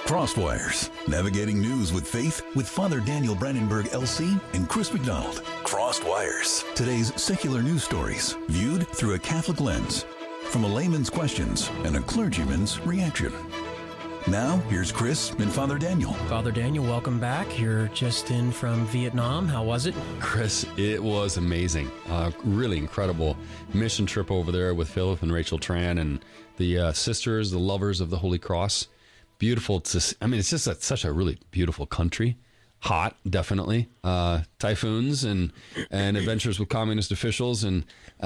Crosswires, navigating news with faith with Father Daniel Brandenburg, LC, and Chris McDonald. Crosswires, today's secular news stories viewed through a Catholic lens, from a layman's questions and a clergyman's reaction. Now, here's Chris and Father Daniel. Father Daniel, welcome back. You're just in from Vietnam. How was it? Chris, it was amazing. Really incredible mission trip over there with Philip and Rachel Tran and the sisters, the lovers of the Holy Cross. Beautiful. It's just such a really beautiful country. Hot, definitely. Typhoons and adventures with communist officials and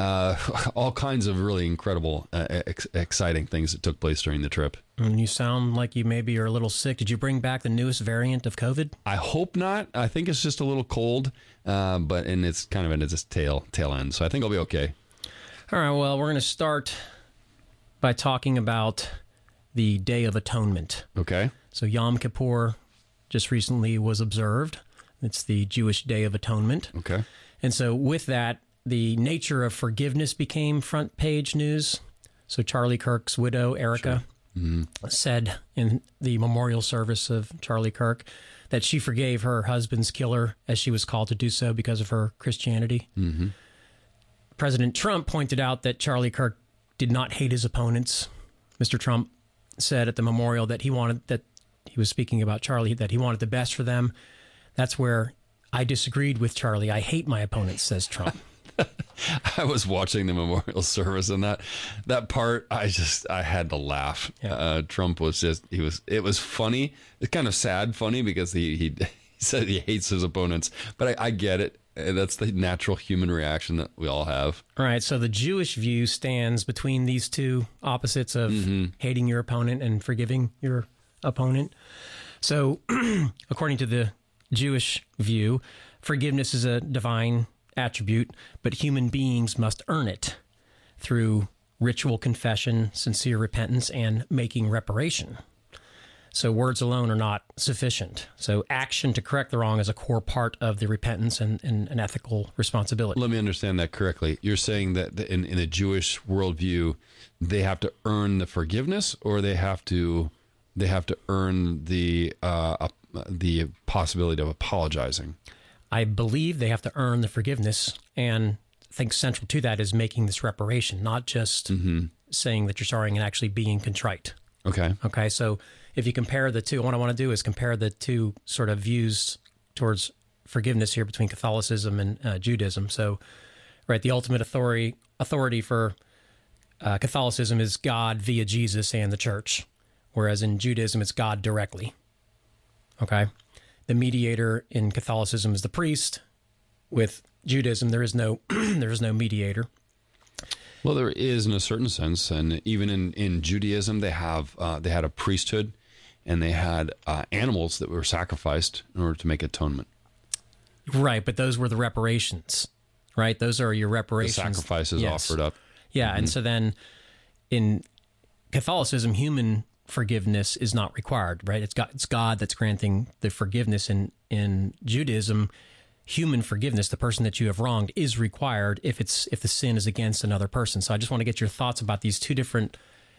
all kinds of really incredible, exciting things that took place during the trip. And you sound like you maybe are a little sick. Did you bring back the newest variant of COVID? I hope not. I think it's just a little cold, and it's kind of in its tail end. So I think I'll be okay. All right. Well, we're going to start by talking about the Day of Atonement. Okay. So Yom Kippur just recently was observed. It's the Jewish Day of Atonement. Okay. And so with that, the nature of forgiveness became front page news. So Charlie Kirk's widow, Erica, said in the memorial service of Charlie Kirk that she forgave her husband's killer, as she was called to do so because of her Christianity. Mm-hmm. President Trump pointed out that Charlie Kirk did not hate his opponents. Mr. Trump said at the memorial that he was speaking about Charlie, that he wanted the best for them. That's where I disagreed with Charlie. I hate my opponents, says Trump. I was watching the memorial service, and that part, I had to laugh. Yeah. Trump was it was funny. It's kind of sad funny because he said he hates his opponents, but I get it. That's the natural human reaction that we all have. All right. So the Jewish view stands between these two opposites of hating your opponent and forgiving your opponent. So according to the Jewish view, forgiveness is a divine attribute, but human beings must earn it through ritual confession, sincere repentance, and making reparation. So words alone are not sufficient. So action to correct the wrong is a core part of the repentance and an ethical responsibility. Let me understand that correctly. You're saying that in the Jewish worldview, they have to earn the forgiveness, or they have to earn the possibility of apologizing? I believe they have to earn the forgiveness, and I think central to that is making this reparation, not just saying that you're sorry and actually being contrite. Okay. So if you compare the two, what I want to do is compare the two sort of views towards forgiveness here between Catholicism and Judaism. So, right, the ultimate authority for Catholicism is God via Jesus and the Church, whereas in Judaism it's God directly. Okay. The mediator in Catholicism is the priest. With Judaism, there is no mediator. Well, there is in a certain sense, and even in Judaism, they had a priesthood, and they had animals that were sacrificed in order to make atonement. Right, but those were the reparations, right? Those are your reparations. The sacrifices offered up. Yeah, and so then in Catholicism, human forgiveness is not required, right? It's God that's granting the forgiveness. In Judaism, human forgiveness, the person that you have wronged, is required if the sin is against another person. So I just want to get your thoughts about these two different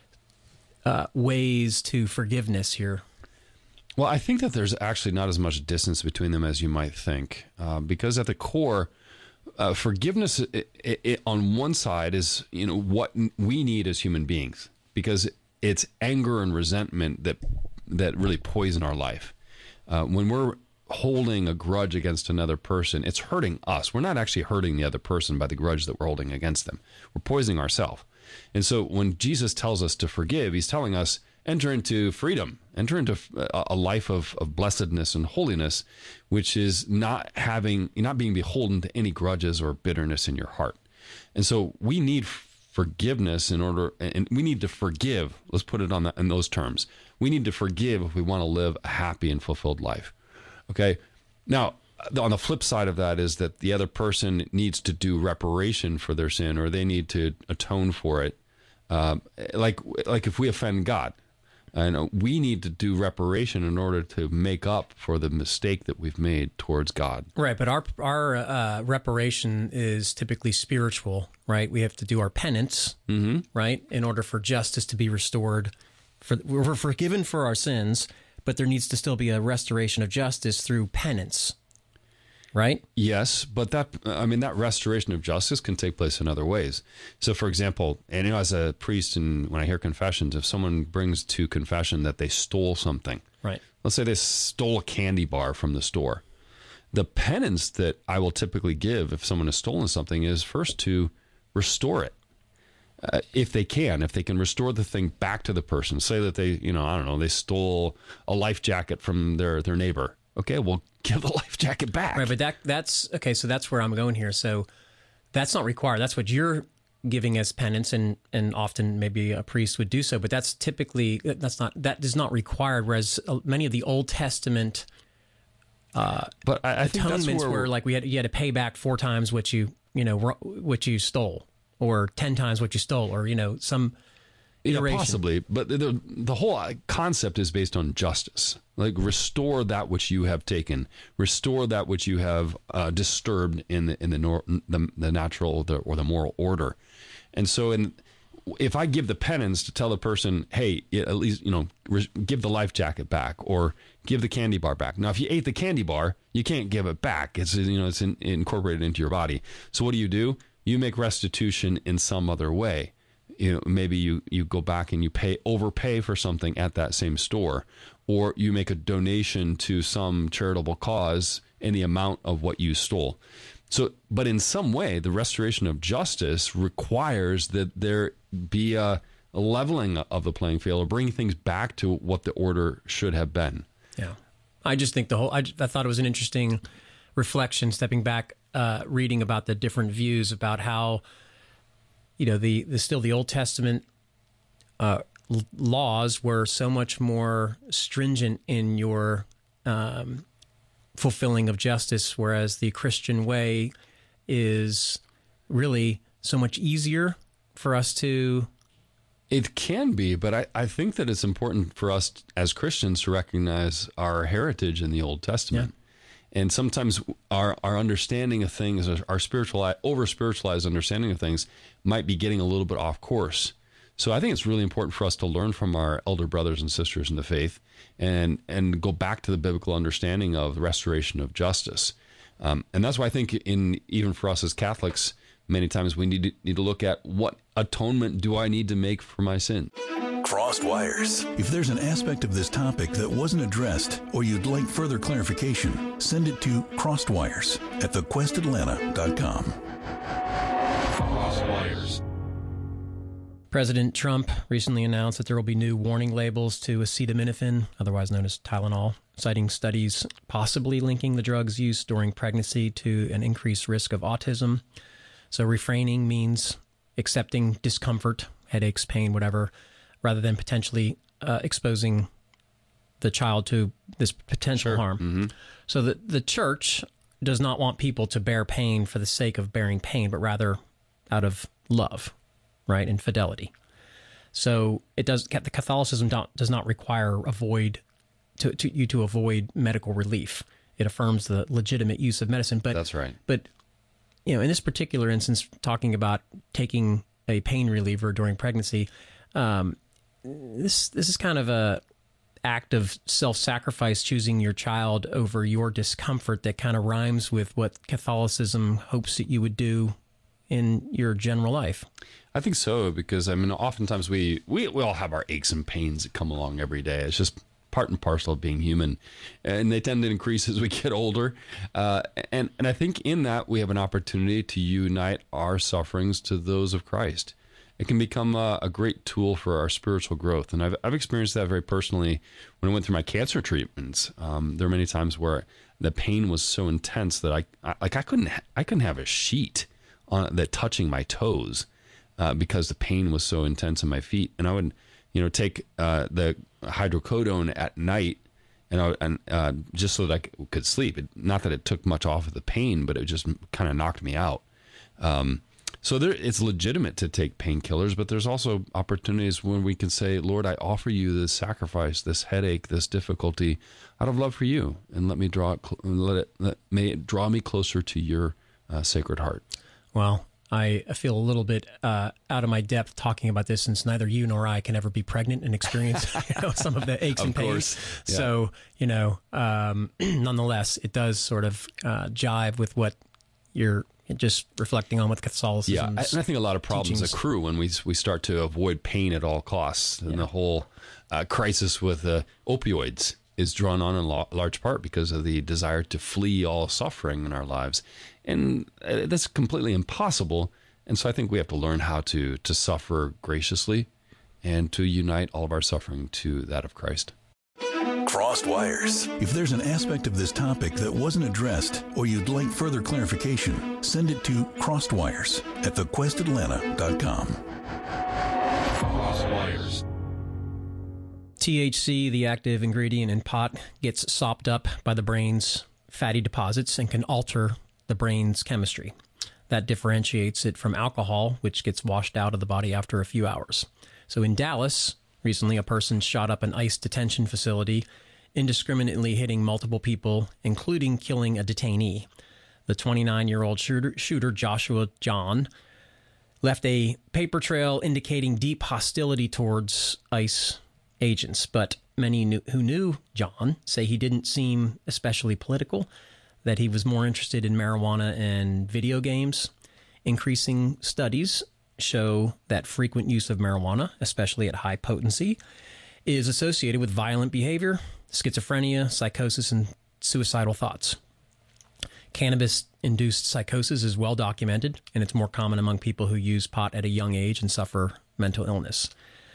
ways to forgiveness here. Well, I think that there's actually not as much distance between them as you might think, because at the core, forgiveness on one side is what we need as human beings, because it's anger and resentment that really poison our life. When we're holding a grudge against another person, it's hurting us. We're not actually hurting the other person by the grudge that we're holding against them. We're poisoning ourselves. And so when Jesus tells us to forgive, he's telling us, enter into freedom, enter into a life of blessedness and holiness, which is not being beholden to any grudges or bitterness in your heart. And so we need forgiveness and we need to forgive. Let's put it in those terms. We need to forgive if we want to live a happy and fulfilled life. Okay. Now, on the flip side of that is that the other person needs to do reparation for their sin, or they need to atone for it. Like if we offend God, and we need to do reparation in order to make up for the mistake that we've made towards God. Right, but our reparation is typically spiritual, right? We have to do our penance, right, in order for justice to be restored. We're forgiven for our sins, but there needs to still be a restoration of justice through penance, right? Yes, but that restoration of justice can take place in other ways. So, for example, and as a priest, and when I hear confessions, if someone brings to confession that they stole something, right? Let's say they stole a candy bar from the store. The penance that I will typically give if someone has stolen something is first to restore it. If they can restore the thing back to the person. Say that they, they stole a life jacket from their neighbor. Okay, well, give the life jacket back. Right, but that's okay. So that's where I'm going here. So that's not required. That's what you're giving as penance, and often maybe a priest would do so. But that is not required. Whereas many of the Old Testament but I think atonements were like you had to pay back 4 times what you stole, or 10 times what you stole, or some iteration. Possibly, but the whole concept is based on justice. Like, restore that which you have taken, restore that which you have disturbed in the natural or the moral order. And so, if I give the penance to tell the person, hey, at least give the life jacket back, or give the candy bar back. Now, if you ate the candy bar, you can't give it back. It's incorporated into your body. So what do? You make restitution in some other way. Maybe you go back and you overpay for something at that same store, or you make a donation to some charitable cause in the amount of what you stole. So, but in some way, the restoration of justice requires that there be a leveling of the playing field, or bringing things back to what the order should have been. Yeah, I just think I thought it was an interesting reflection, stepping back, reading about the different views about how, the Old Testament laws were so much more stringent in your fulfilling of justice, whereas the Christian way is really so much easier for us to... It can be, but I think that it's important for us as Christians to recognize our heritage in the Old Testament. Yeah. And sometimes our understanding of things, our over-spiritualized understanding of things, might be getting a little bit off course. So I think it's really important for us to learn from our elder brothers and sisters in the faith, and go back to the biblical understanding of the restoration of justice. And that's why I think even for us as Catholics, many times we need to look at, what atonement do I need to make for my sin? Crossed Wires. If there's an aspect of this topic that wasn't addressed, or you'd like further clarification, send it to crossedwires@thequestatlanta.com. Crossed Wires. President Trump recently announced that there will be new warning labels to acetaminophen, otherwise known as Tylenol, citing studies possibly linking the drug's use during pregnancy to an increased risk of autism. So refraining means accepting discomfort, headaches, pain, whatever, rather than potentially exposing the child to this potential harm. Mm-hmm. So the church does not want people to bear pain for the sake of bearing pain, but rather out of love, right, and fidelity. So the Catholicism does not require you to avoid medical relief. It affirms the legitimate use of medicine. But that's right. But in this particular instance, talking about taking a pain reliever during pregnancy, this is kind of a act of self-sacrifice, choosing your child over your discomfort, that kind of rhymes with what Catholicism hopes that you would do in your general life. I think so, because oftentimes we all have our aches and pains that come along every day. It's just part and parcel of being human, and they tend to increase as we get older. And I think in that we have an opportunity to unite our sufferings to those of Christ. It can become a great tool for our spiritual growth, and I've experienced that very personally when I went through my cancer treatments. There were many times where the pain was so intense that I couldn't have a sheet on that touching my toes. Because the pain was so intense in my feet, and I would, take the hydrocodone at night, and just so that I could sleep. Not that it took much off of the pain, but it just kind of knocked me out. So it's legitimate to take painkillers, but there's also opportunities when we can say, Lord, I offer you this sacrifice, this headache, this difficulty, out of love for you, and may it draw me closer to your sacred heart. Well, I feel a little bit out of my depth talking about this, since neither you nor I can ever be pregnant and experience some of the aches and pains. Yeah. So, nonetheless, it does sort of jive with what you're just reflecting on with Catholicism. Yeah, and I think a lot of problems teachings accrue when we start to avoid pain at all costs. And the whole crisis with opioids is drawn on in large part because of the desire to flee all suffering in our lives. And that's completely impossible. And so I think we have to learn how to suffer graciously and to unite all of our suffering to that of Christ. Crossed Wires. If there's an aspect of this topic that wasn't addressed or you'd like further clarification, send it to crossedwires@thequestatlanta.com. Crossed Wires. THC, the active ingredient in pot, gets sopped up by the brain's fatty deposits and can alter the brain's chemistry. That differentiates it from alcohol, which gets washed out of the body after a few hours. So in Dallas, recently, a person shot up an ICE detention facility, indiscriminately hitting multiple people, including killing a detainee. The 29-year-old shooter, Joshua John, left a paper trail indicating deep hostility towards ICE agents, but many who knew John say he didn't seem especially political, that he was more interested in marijuana and video games. Increasing studies show that frequent use of marijuana, especially at high potency, is associated with violent behavior, schizophrenia, psychosis, and suicidal thoughts. Cannabis-induced psychosis is well documented, and it's more common among people who use pot at a young age and suffer mental illness.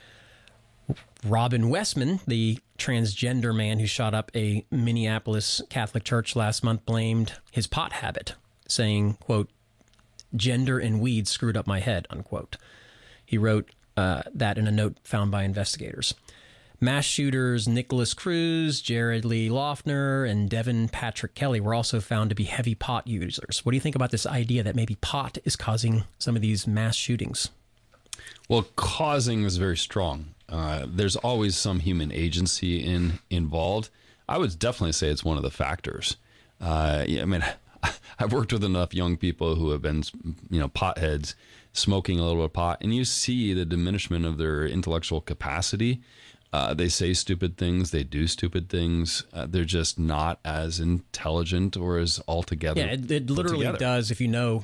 Robin Westman, the transgender man who shot up a Minneapolis Catholic church last month, blamed his pot habit, saying, quote, "Gender and weed screwed up my head," unquote. He wrote that in a note found by investigators. Mass shooters Nicholas Cruz, Jared Lee Loughner, and Devin Patrick Kelly were also found to be heavy pot users. What do you think about this idea that maybe pot is causing some of these mass shootings? Well, causing is very strong. There's always some human agency involved. I would definitely say it's one of the factors. I mean, I've worked with enough young people who have been, potheads, smoking a little bit of pot, and you see the diminishment of their intellectual capacity. They say stupid things. They do stupid things. They're just not as intelligent or as altogether. Yeah, it literally does. If you know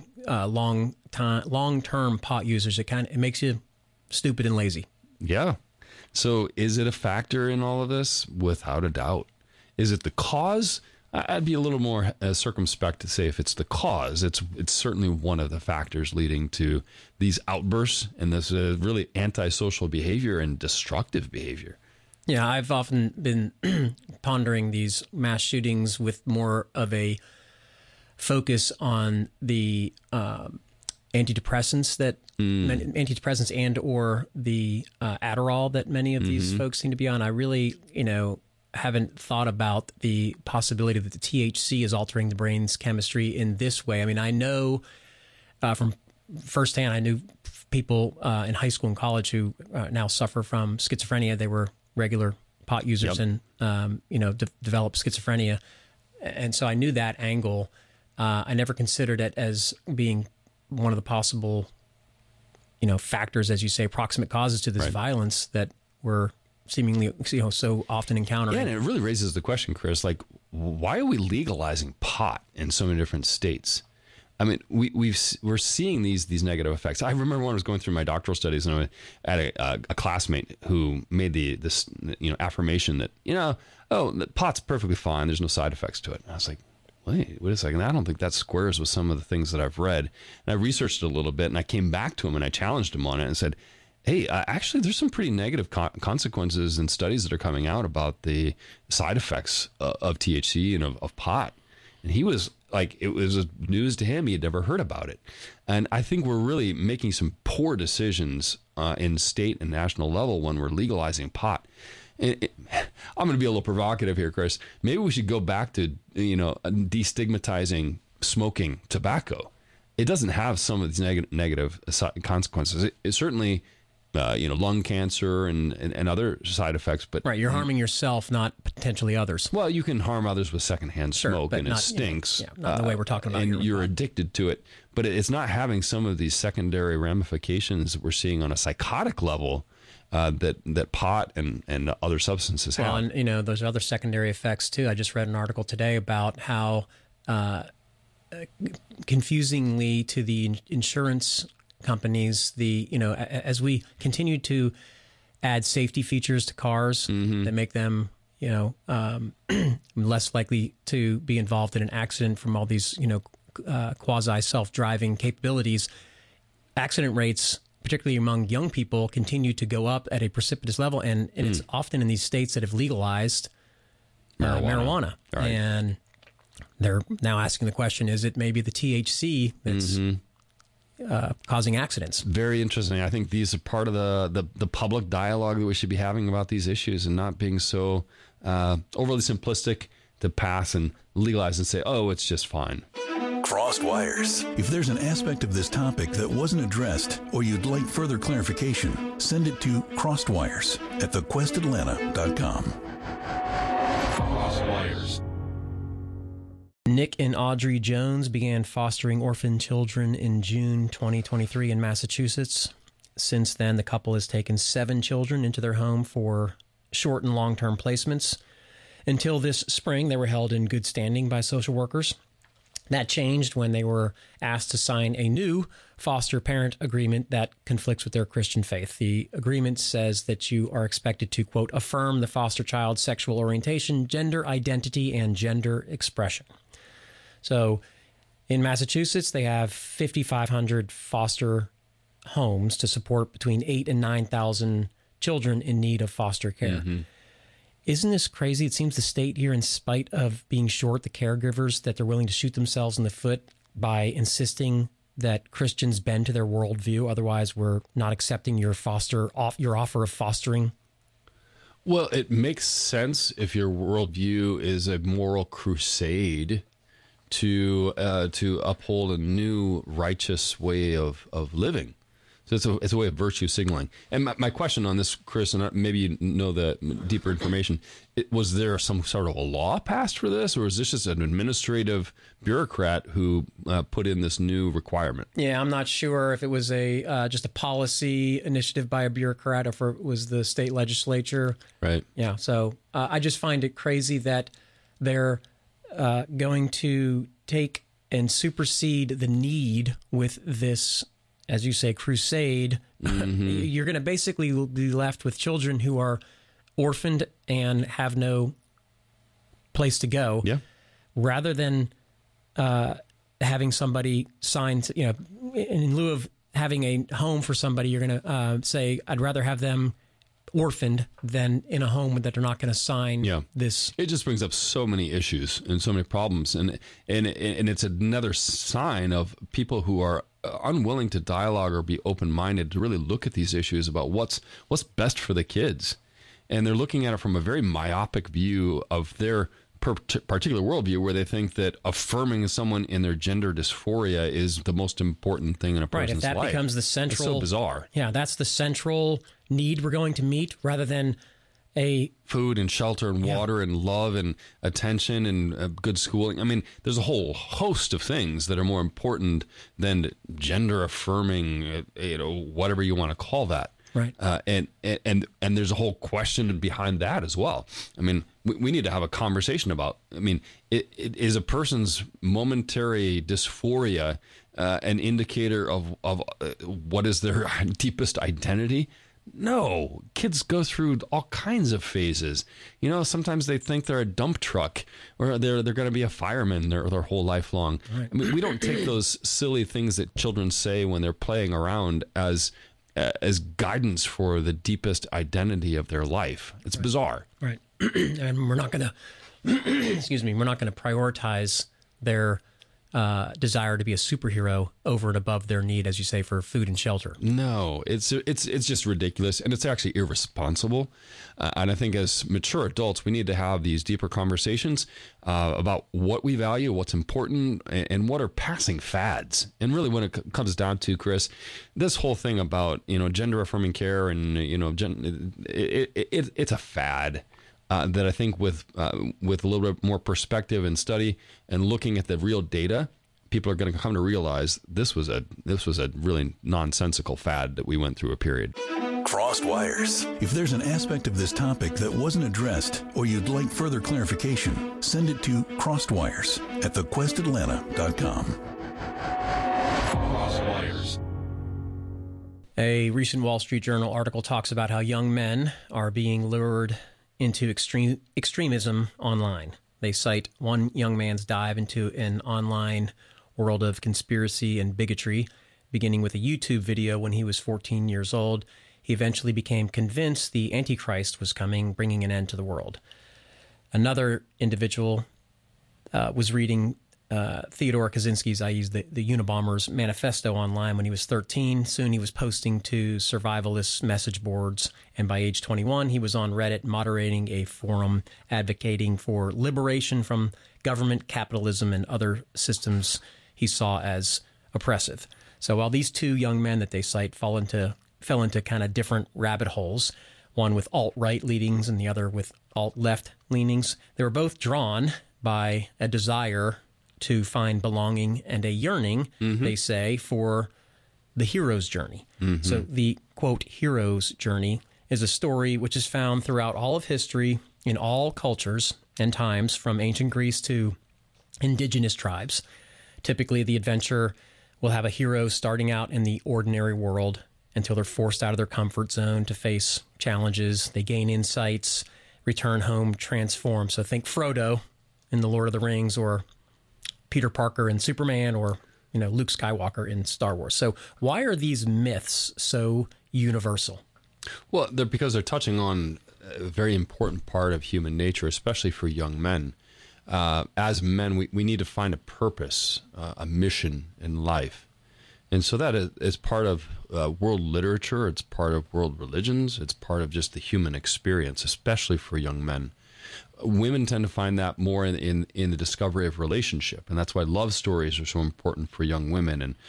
long-term pot users, it makes you stupid and lazy. Yeah. So is it a factor in all of this? Without a doubt. Is it the cause? I'd be a little more circumspect to say if it's the cause. It's certainly one of the factors leading to these outbursts and this really antisocial behavior and destructive behavior. Yeah, I've often been pondering these mass shootings with more of a focus on the antidepressants and or the Adderall that many of these folks seem to be on. I really, haven't thought about the possibility that the THC is altering the brain's chemistry in this way. I mean, I know from firsthand, I knew people in high school and college who now suffer from schizophrenia. They were regular pot users and, developed schizophrenia. And so I knew that angle. I never considered it as being one of the possible, factors, as you say, proximate causes to this violence that we're seemingly, so often encountering. Yeah, and it really raises the question, Chris, like, why are we legalizing pot in so many different states? I mean, we're seeing these negative effects. I remember when I was going through my doctoral studies, and I had a classmate who made this affirmation that that pot's perfectly fine. There's no side effects to it. And I was like, wait a second. I don't think that squares with some of the things that I've read. And I researched it a little bit, and I came back to him and I challenged him on it and said, hey, actually, there's some pretty negative consequences and studies that are coming out about the side effects of THC and of pot. And he was like, it was news to him. He had never heard about it. And I think we're really making some poor decisions in state and national level when we're legalizing pot. I'm going to be a little provocative here, Chris. Maybe we should go back to, destigmatizing smoking tobacco. It doesn't have some of these negative consequences. It certainly lung cancer and other side effects. But right, you're harming yourself, not potentially others. Well, you can harm others with secondhand smoke, and it stinks. Not the way we're talking about. And you're addicted to it. But it's not having some of these secondary ramifications that we're seeing on a psychotic level that pot and other substances have. Well, and those other secondary effects too. I just read an article today about how confusingly to the insurance companies, as we continue to add safety features to cars that make them, less likely to be involved in an accident from all these, quasi self-driving capabilities, accident rates, particularly among young people, continue to go up at a precipitous level. And it's often in these states that have legalized marijuana. Right. And they're now asking the question, is it maybe the THC that's causing accidents? Very interesting. I think these are part of the public dialogue that we should be having about these issues, and not being so overly simplistic to pass and legalize and say, oh, it's just fine. Crossed Wires. If there's an aspect of this topic that wasn't addressed or you'd like further clarification, send it to crossedwires@thequestatlanta.com. Crossed Wires. Nick and Audrey Jones began fostering orphan children in June 2023 in Massachusetts. Since then, the couple has taken 7 children into their home for short and long-term placements. Until this spring, they were held in good standing by social workers. That changed when they were asked to sign a new foster parent agreement that conflicts with their Christian faith. The agreement says that you are expected to, quote, affirm the foster child's sexual orientation, gender identity, and gender expression. So in Massachusetts, they have 5,500 foster homes to support between 8,000 and 9,000 children in need of foster care. Isn't this crazy? It seems the state here, in spite of being short the caregivers, that they're willing to shoot themselves in the foot by insisting that Christians bend to their worldview. Otherwise, we're not accepting your offer of fostering. Well, it makes sense if your worldview is a moral crusade to uphold a new righteous way of living. So it's a way of virtue signaling. And my question on this, Chris, and maybe you know the deeper information, was there some sort of a law passed for this, or is this just an administrative bureaucrat who put in this new requirement? Yeah, I'm not sure if it was just a policy initiative by a bureaucrat or if it was the state legislature. Right. Yeah, so I just find it crazy that they're going to take and supersede the need with this, as you say, crusade. You're going to basically be left with children who are orphaned and have no place to go. Yeah. Rather than having somebody sign, in lieu of having a home for somebody, you're going to say, I'd rather have them orphaned than in a home that they're not going to sign this. It just brings up so many issues and so many problems. And it's another sign of people who are unwilling to dialogue or be open-minded to really look at these issues about what's best for the kids. And they're looking at it from a very myopic view of their particular worldview, where they think that affirming someone in their gender dysphoria is the most important thing in a person's life. Right, if that becomes the central... It's so bizarre. Yeah, that's the central need we're going to meet, rather than a... food and shelter and water and love and attention and good schooling. I mean, there's a whole host of things that are more important than gender affirming, whatever you want to call that. Right. And there's a whole question behind that as well. I mean, we need to have a conversation about, is a person's momentary dysphoria an indicator of what is their deepest identity? No, kids go through all kinds of phases. Sometimes they think they're a dump truck, or they're going to be a fireman their whole life long. Right. I mean, we don't take those silly things that children say when they're playing around as guidance for the deepest identity of their life. It's bizarre. Right. And we're not going to, we're not going to prioritize their desire to be a superhero over and above their need, as you say, for food and shelter. No, it's just ridiculous, and it's actually irresponsible. And I think as mature adults, we need to have these deeper conversations about what we value, what's important, and what are passing fads. And really, when it comes down to, Chris, this whole thing about gender affirming care and it's a fad. That I think with a little bit more perspective and study and looking at the real data, people are going to come to realize this was a really nonsensical fad that we went through a period. Crossed Wires. If there's an aspect of this topic that wasn't addressed or you'd like further clarification, send it to crossedwires@thequestatlanta.com. Crossed Wires. A recent Wall Street Journal article talks about how young men are being lured into extremism online. They cite one young man's dive into an online world of conspiracy and bigotry, beginning with a YouTube video when he was 14 years old. He eventually became convinced the Antichrist was coming, bringing an end to the world. Another individual was reading Theodore Kaczynski's, i.e. the Unabomber's manifesto online when he was 13. Soon he was posting to survivalist message boards, and by age 21, he was on Reddit moderating a forum advocating for liberation from government, capitalism, and other systems he saw as oppressive. So while these two young men that they cite fell into kind of different rabbit holes, one with alt-right leanings and the other with alt-left leanings, they were both drawn by a desire to find belonging and a yearning, they say, for the hero's journey. So the, quote, hero's journey is a story which is found throughout all of history in all cultures and times, from ancient Greece to indigenous tribes. Typically, the adventure will have a hero starting out in the ordinary world until they're forced out of their comfort zone to face challenges. They gain insights, return home, transform. So think Frodo in The Lord of the Rings, or Peter Parker in Superman, or Luke Skywalker in Star Wars. So why are these myths so universal? Well, because they're touching on a very important part of human nature, especially for young men. As men, we need to find a purpose, a mission in life. And so that is part of world literature. It's part of world religions. It's part of just the human experience, especially for young men. Women tend to find that more in the discovery of relationship, and that's why love stories are so important for young women, and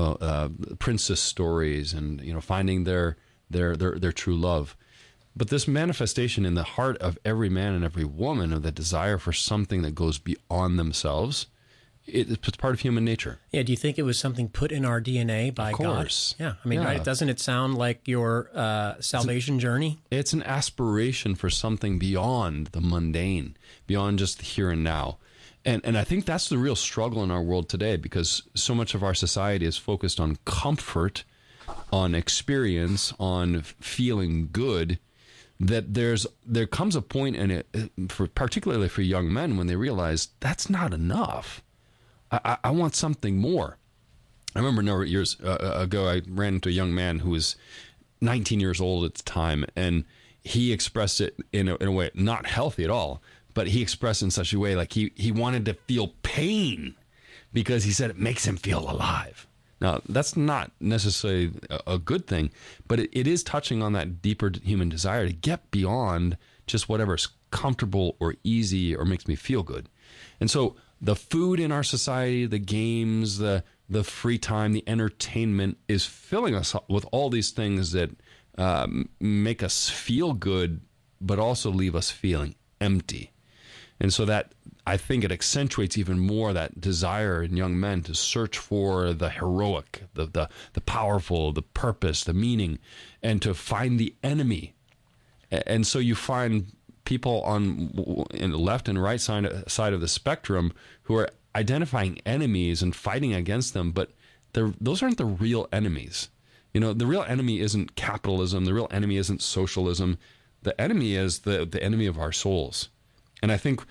princess stories, and finding their true love. But this manifestation in the heart of every man and every woman of the desire for something that goes beyond themselves, it's part of human nature. Yeah. Do you think it was something put in our DNA by God? Of course. Yeah. I mean, right? Doesn't it sound like your salvation journey? It's an aspiration for something beyond the mundane, beyond just the here and now. And I think that's the real struggle in our world today, because so much of our society is focused on comfort, on experience, on feeling good, that there comes a point in it, particularly for young men, when they realize that's not enough. I want something more. I remember a number of years ago, I ran into a young man who was 19 years old at the time, and he expressed it in a way not healthy at all, but he expressed it in such a way like he wanted to feel pain because he said it makes him feel alive. Now, that's not necessarily a good thing, but it is touching on that deeper human desire to get beyond just whatever's comfortable or easy or makes me feel good. And so the food in our society, the games, the free time, the entertainment is filling us up with all these things that make us feel good, but also leave us feeling empty. And so that, I think it accentuates even more that desire in young men to search for the heroic, the powerful, the purpose, the meaning, and to find the enemy. And so you find people in the left and right side of the spectrum who are identifying enemies and fighting against them, but those aren't the real enemies. The real enemy isn't capitalism. The real enemy isn't socialism. The enemy is the enemy of our souls. And I think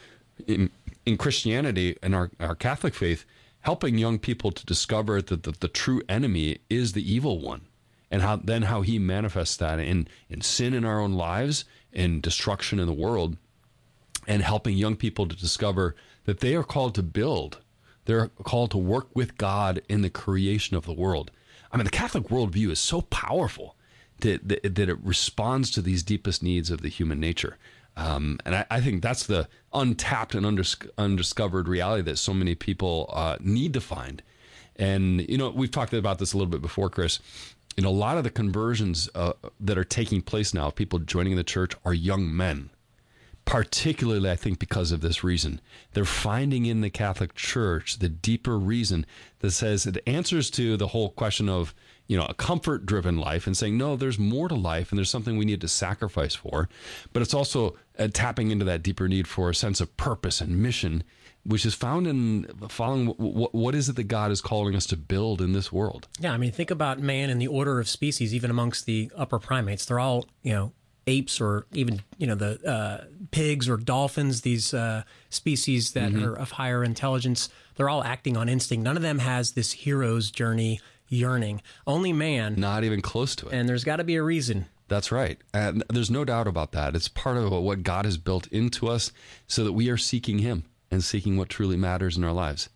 in Christianity and our Catholic faith, helping young people to discover that the true enemy is the evil one, and how he manifests that in sin in our own lives, in destruction in the world, and helping young people to discover that they are called to build, They're called to work with God in the creation of the world. I mean, the Catholic worldview is so powerful that it responds to these deepest needs of the human nature. And I think that's the untapped and undiscovered reality that so many people need to find. And, we've talked about this a little bit before, Chris. A lot of the conversions that are taking place now, people joining the church, are young men. Particularly, I think, because of this reason. They're finding in the Catholic Church the deeper reason that says it answers to the whole question of, a comfort-driven life and saying, no, there's more to life and there's something we need to sacrifice for. But it's also tapping into that deeper need for a sense of purpose and mission, which is found in following what is it that God is calling us to build in this world. Yeah, I mean, think about man and the order of species, even amongst the upper primates. They're all, apes or even, the pigs or dolphins, these species that are of higher intelligence. They're all acting on instinct. None of them has this hero's journey yearning. Only man. Not even close to it. And there's got to be a reason. That's right. And there's no doubt about that. It's part of what God has built into us so that we are seeking him and seeking what truly matters in our lives.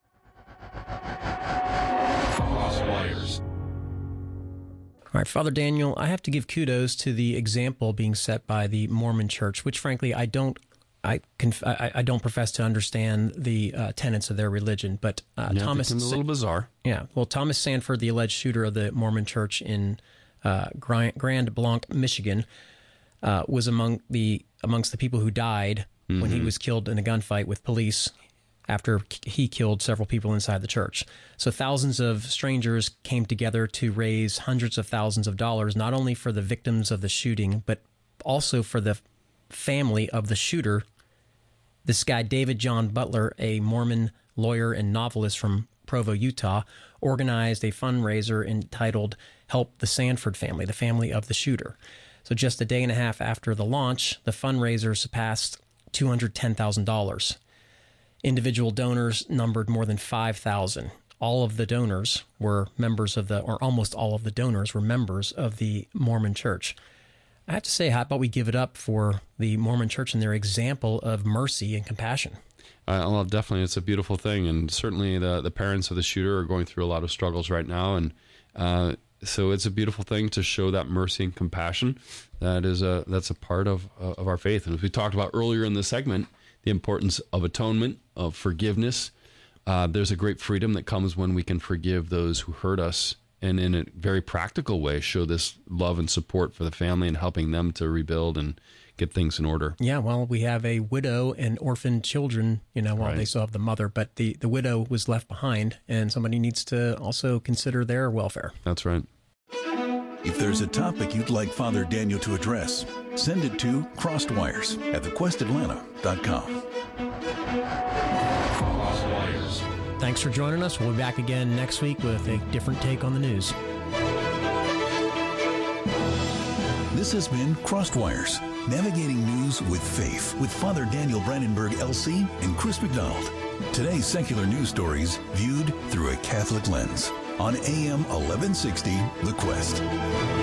All right, Father Daniel, I have to give kudos to the example being set by the Mormon Church, which frankly I don't profess to understand the tenets of their religion. But Thomas, it's a little bizarre. Yeah, well, Thomas Sanford, the alleged shooter of the Mormon Church in Grand Blanc, Michigan, was amongst the people who died when he was killed in a gunfight with police after he killed several people inside the church. So thousands of strangers came together to raise hundreds of thousands of dollars, not only for the victims of the shooting, but also for the family of the shooter. This guy, David John Butler, a Mormon lawyer and novelist from Provo, Utah, organized a fundraiser entitled Help the Sanford Family, the family of the shooter. So just a day and a half after the launch, the fundraiser surpassed $210,000. Individual donors numbered more than 5,000. All of the donors were members of or almost all of the donors were members of the Mormon Church. I have to say, how about we give it up for the Mormon Church and their example of mercy and compassion? Well, definitely, it's a beautiful thing, and certainly the parents of the shooter are going through a lot of struggles right now, and so it's a beautiful thing to show that mercy and compassion. That's a part of our faith, and as we talked about earlier in the segment, the importance of atonement, of forgiveness. There's a great freedom that comes when we can forgive those who hurt us, and in a very practical way, show this love and support for the family and helping them to rebuild and get things in order. Yeah, well, we have a widow and orphaned children, while Right. they still have the mother, but the widow was left behind, and somebody needs to also consider their welfare. That's right. If there's a topic you'd like Father Daniel to address, send it to crossedwires@thequestatlanta.com. Thanks for joining us. We'll be back again next week with a different take on the news. This has been Crossed Wires, navigating news with faith with Father Daniel Brandenburg, LC, and Chris McDonald. Today's secular news stories viewed through a Catholic lens on AM 1160, The Quest.